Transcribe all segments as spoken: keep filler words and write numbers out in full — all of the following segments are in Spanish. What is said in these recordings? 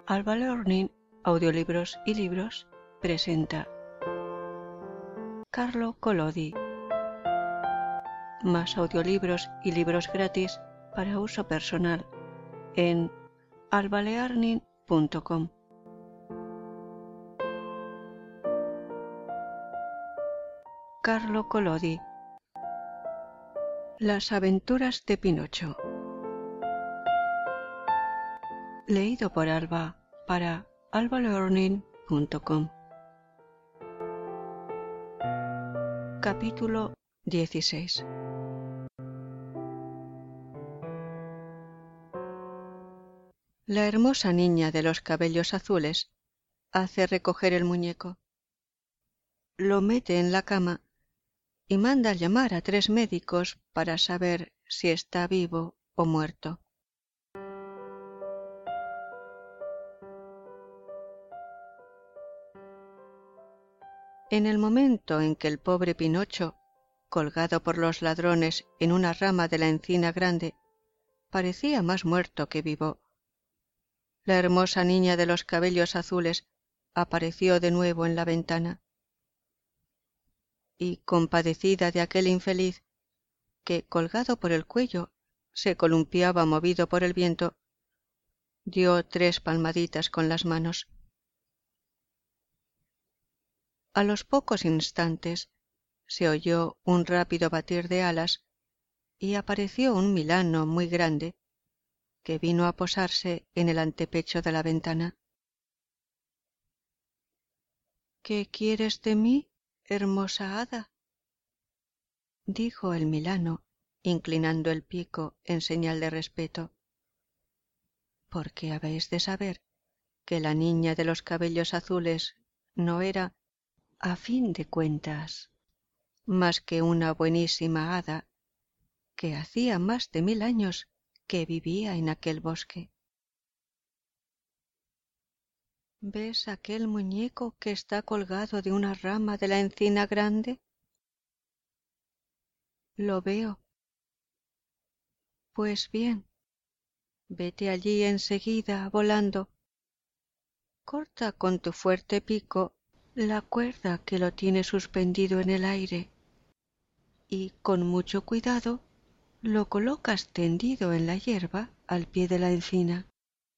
Alba Learning, Audiolibros y Libros presenta Carlo Collodi. Más audiolibros y libros gratis para uso personal en alba learning punto com. Carlo Collodi. Las aventuras de Pinocho. Leído por Alba para alba learning punto com. Capítulo dieciséis. La hermosa niña de los cabellos azules hace recoger el muñeco, lo mete en la cama y manda llamar a tres médicos para saber si está vivo o muerto. En el momento en que el pobre Pinocho, colgado por los ladrones en una rama de la encina grande, parecía más muerto que vivo, la hermosa niña de los cabellos azules apareció de nuevo en la ventana. Y, compadecida de aquel infeliz, que, colgado por el cuello, se columpiaba movido por el viento, dio tres palmaditas con las manos. A los pocos instantes se oyó un rápido batir de alas y apareció un milano muy grande que vino a posarse en el antepecho de la ventana. —¿Qué quieres de mí, hermosa hada? —dijo el milano, inclinando el pico en señal de respeto—, porque habéis de saber que la niña de los cabellos azules no era, a fin de cuentas, más que una buenísima hada que hacía más de mil años que vivía en aquel bosque. ¿Ves aquel muñeco que está colgado de una rama de la encina grande? Lo veo. Pues bien, vete allí enseguida volando, corta con tu fuerte pico la cuerda que lo tiene suspendido en el aire y con mucho cuidado lo colocas tendido en la hierba al pie de la encina.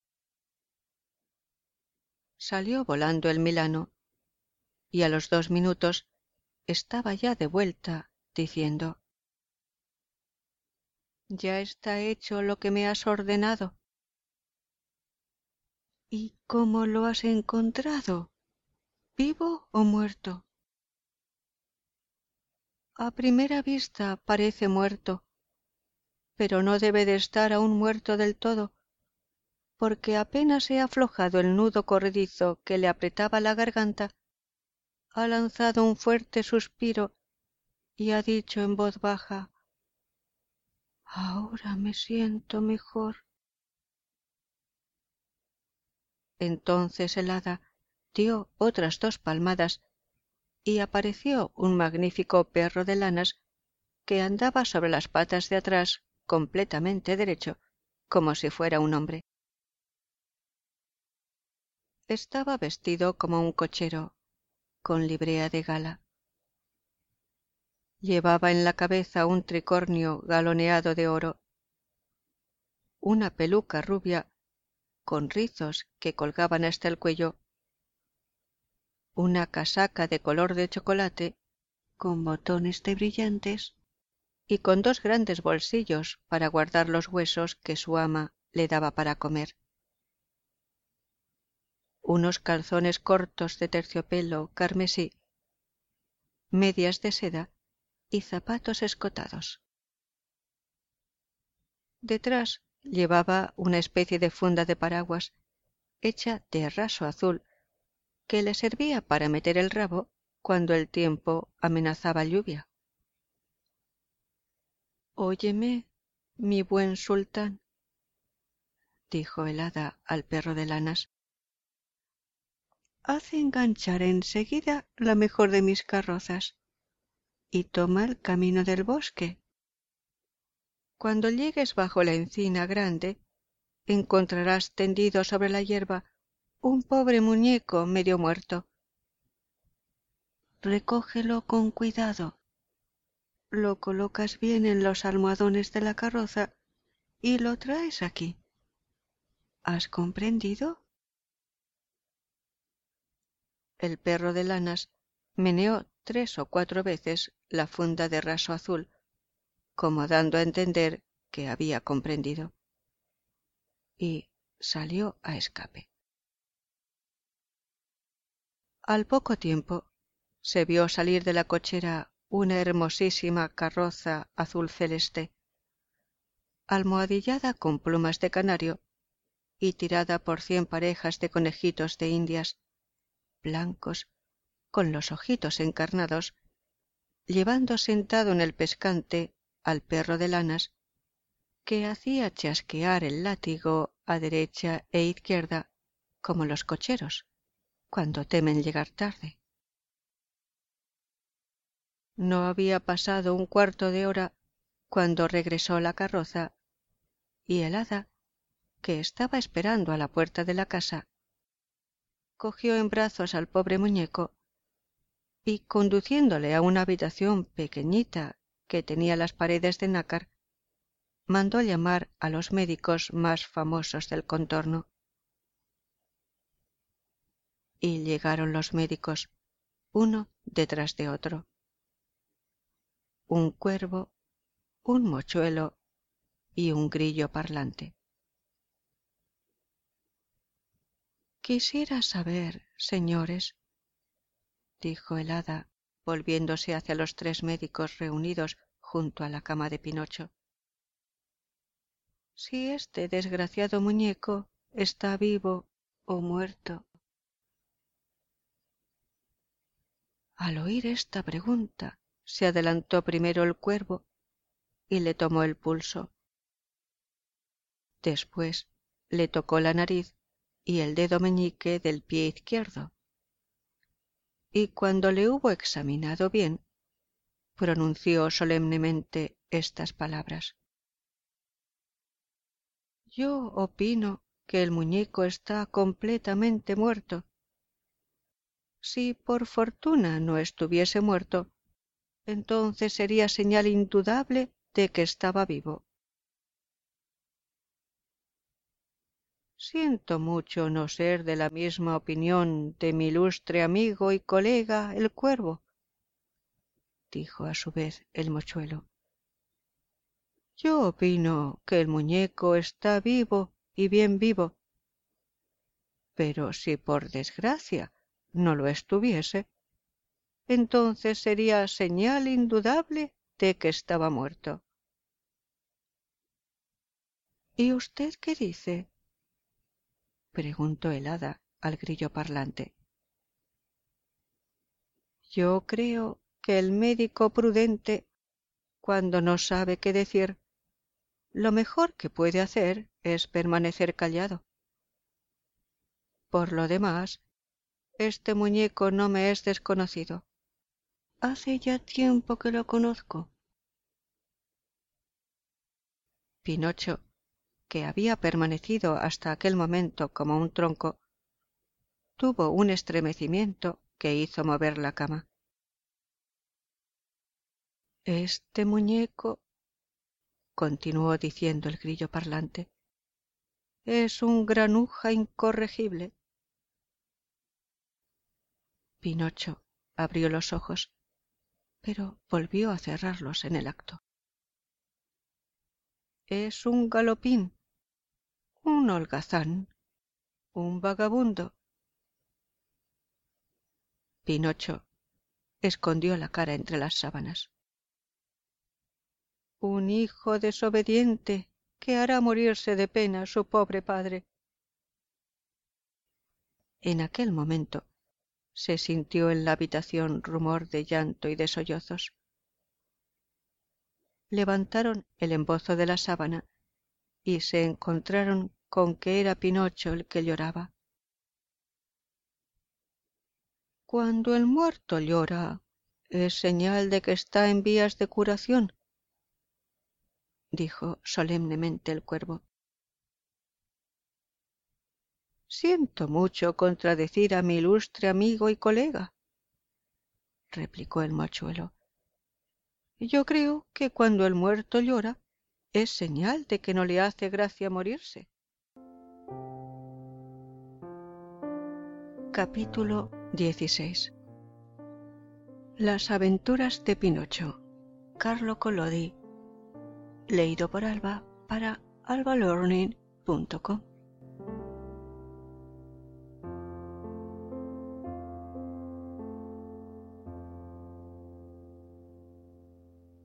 Salió volando el milano y a los dos minutos estaba ya de vuelta diciendo: «Ya está hecho lo que me has ordenado». «¿Y cómo lo has encontrado? ¿Vivo o muerto?» «A primera vista parece muerto, pero no debe de estar aún muerto del todo, porque apenas he aflojado el nudo corredizo que le apretaba la garganta, ha lanzado un fuerte suspiro y ha dicho en voz baja: «Ahora me siento mejor». Entonces el hada dio otras dos palmadas y apareció un magnífico perro de lanas que andaba sobre las patas de atrás completamente derecho, como si fuera un hombre. Estaba vestido como un cochero, con librea de gala. Llevaba en la cabeza un tricornio galoneado de oro, una peluca rubia con rizos que colgaban hasta el cuello, una casaca de color de chocolate con botones de brillantes y con dos grandes bolsillos para guardar los huesos que su ama le daba para comer, unos calzones cortos de terciopelo carmesí, medias de seda y zapatos escotados. Detrás llevaba una especie de funda de paraguas hecha de raso azul que le servía para meter el rabo cuando el tiempo amenazaba lluvia. «Óyeme, mi buen sultán», dijo el hada al perro de lanas, «haz enganchar enseguida la mejor de mis carrozas y toma el camino del bosque. Cuando llegues bajo la encina grande, encontrarás tendido sobre la hierba un pobre muñeco medio muerto. Recógelo con cuidado, lo colocas bien en los almohadones de la carroza y lo traes aquí. ¿Has comprendido? El perro de lanas meneó tres o cuatro veces la funda de raso azul, como dando a entender que había comprendido, y salió a escape. Al poco tiempo se vio salir de la cochera una hermosísima carroza azul celeste, almohadillada con plumas de canario y tirada por cien parejas de conejitos de indias, blancos, con los ojitos encarnados, llevando sentado en el pescante al perro de lanas, que hacía chasquear el látigo a derecha e izquierda, como los cocheros, cuando temen llegar tarde. No había pasado un cuarto de hora cuando regresó la carroza, y el hada, que estaba esperando a la puerta de la casa, cogió en brazos al pobre muñeco y, conduciéndole a una habitación pequeñita que tenía las paredes de nácar, mandó llamar a los médicos más famosos del contorno. Y llegaron los médicos, uno detrás de otro. Un cuervo, un mochuelo y un grillo parlante. Quisiera saber, señores, dijo el hada, volviéndose hacia los tres médicos reunidos junto a la cama de Pinocho, si este desgraciado muñeco está vivo o muerto. Al oír esta pregunta, se adelantó primero el cuervo y le tomó el pulso. Después le tocó la nariz y el dedo meñique del pie izquierdo, y cuando le hubo examinado bien, pronunció solemnemente estas palabras: Yo opino que el muñeco está completamente muerto. Si por fortuna no estuviese muerto, entonces sería señal indudable de que estaba vivo. Siento mucho no ser de la misma opinión de mi ilustre amigo y colega el cuervo, dijo a su vez el mochuelo. Yo opino que el muñeco está vivo y bien vivo, pero si por desgracia no lo estuviese, entonces sería señal indudable de que estaba muerto. ¿Y usted qué dice?, preguntó el hada al grillo parlante. Yo creo que el médico prudente, cuando no sabe qué decir, lo mejor que puede hacer es permanecer callado. Por lo demás, este muñeco no me es desconocido. Hace ya tiempo que lo conozco. Pinocho, que había permanecido hasta aquel momento como un tronco, tuvo un estremecimiento que hizo mover la cama. Este muñeco, continuó diciendo el grillo parlante, es un granuja incorregible. Pinocho abrió los ojos, pero volvió a cerrarlos en el acto. Es un galopín, un holgazán, un vagabundo. Pinocho escondió la cara entre las sábanas. Un hijo desobediente que hará morirse de pena a su pobre padre. En aquel momento se sintió en la habitación rumor de llanto y de sollozos. Levantaron el embozo de la sábana y se encontraron con que era Pinocho el que lloraba. Cuando el muerto llora, es señal de que está en vías de curación, dijo solemnemente el cuervo. Siento mucho contradecir a mi ilustre amigo y colega, replicó el mochuelo. Yo creo que cuando el muerto llora es señal de que no le hace gracia morirse. Capítulo dieciséis. Las aventuras de Pinocho. Carlo Collodi. Leído por Alba para alba learning punto com.